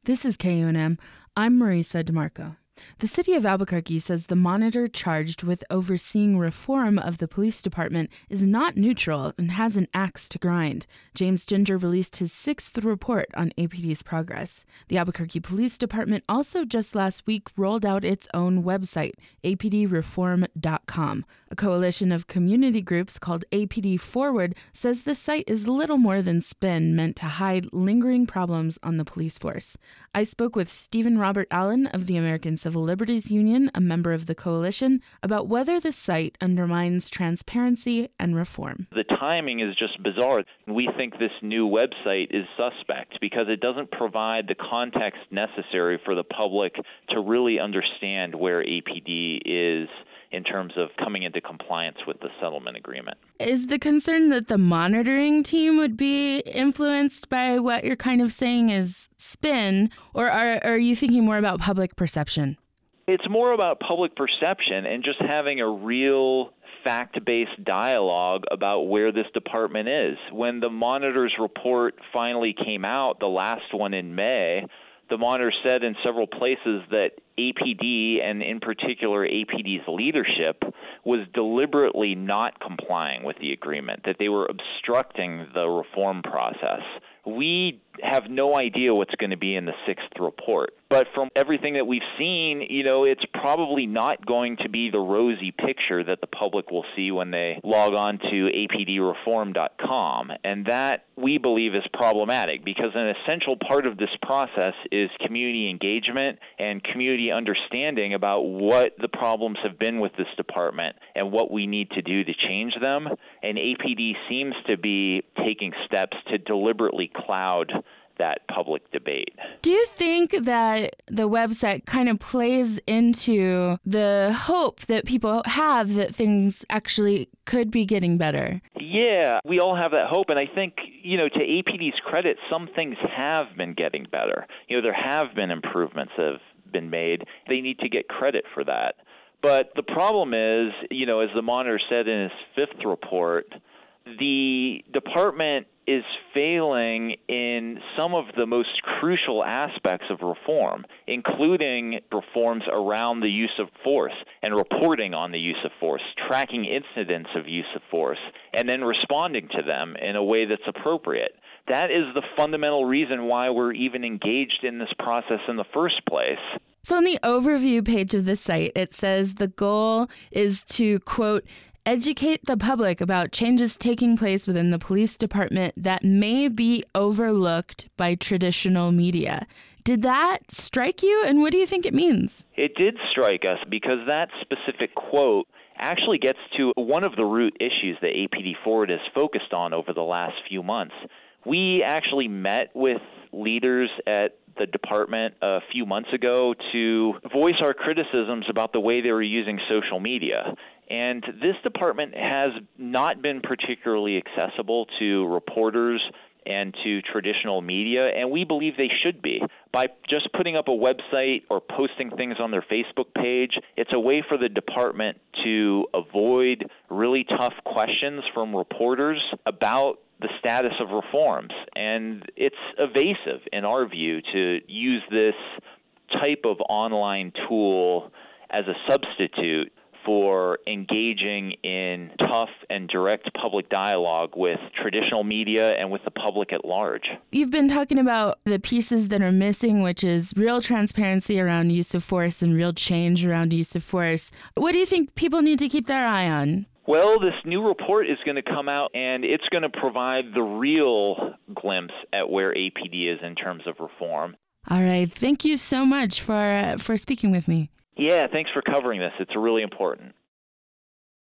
This is KUNM. I'm Marisa DeMarco. The city of Albuquerque says the monitor charged with overseeing reform of the police department is not neutral and has an axe to grind. James Ginger released his 6th report on APD's progress. The Albuquerque Police Department also just last week rolled out its own website, apdreform.com. A coalition of community groups called APD Forward says the site is little more than spin meant to hide lingering problems on the police force. I spoke with Stephen Robert Allen of the American Civil Liberties Union, a member of the coalition, about whether the site undermines transparency and reform. The timing is just bizarre. We think this new website is suspect because it doesn't provide the context necessary for the public to really understand where APD is in terms of coming into compliance with the settlement agreement. Is the concern that the monitoring team would be influenced by what you're kind of saying is spin, or are you thinking more about public perception? It's more about public perception and just having a real fact-based dialogue about where this department is. When the monitor's report finally came out, the last one in May, the monitor said in several places that APD, and in particular APD's leadership, was deliberately not complying with the agreement, that they were obstructing the reform process. We have no idea what's going to be in the 6th report. But from everything that we've seen, it's probably not going to be the rosy picture that the public will see when they log on to apdreform.com. And that, we believe, is problematic because an essential part of this process is community engagement and community understanding about what the problems have been with this department and what we need to do to change them. And APD seems to be taking steps to deliberately cloud that public debate. Do you think that the website kind of plays into the hope that people have that things actually could be getting better? Yeah, we all have that hope, and I think, to APD's credit, some things have been getting better. There have been improvements that have been made. They need to get credit for that. But the problem is, as the monitor said in his 5th report, the department is failing in some of the most crucial aspects of reform, including reforms around the use of force and reporting on the use of force, tracking incidents of use of force, and then responding to them in a way that's appropriate. That is the fundamental reason why we're even engaged in this process in the first place. So on the overview page of the site, it says the goal is to, quote, educate the public about changes taking place within the police department that may be overlooked by traditional media. Did that strike you, and what do you think it means? It did strike us because that specific quote actually gets to one of the root issues that APD Forward has focused on over the last few months. We actually met with leaders at the department a few months ago to voice our criticisms about the way they were using social media. And this department has not been particularly accessible to reporters and to traditional media, and we believe they should be. By just putting up a website or posting things on their Facebook page, it's a way for the department to avoid really tough questions from reporters about the status of reforms. And it's evasive, in our view, to use this type of online tool as a substitute for engaging in tough and direct public dialogue with traditional media and with the public at large. You've been talking about the pieces that are missing, which is real transparency around use of force and real change around use of force. What do you think people need to keep their eye on? Well, this new report is going to come out, and it's going to provide the real glimpse at where APD is in terms of reform. All right. Thank you so much for speaking with me. Yeah, thanks for covering this. It's really important.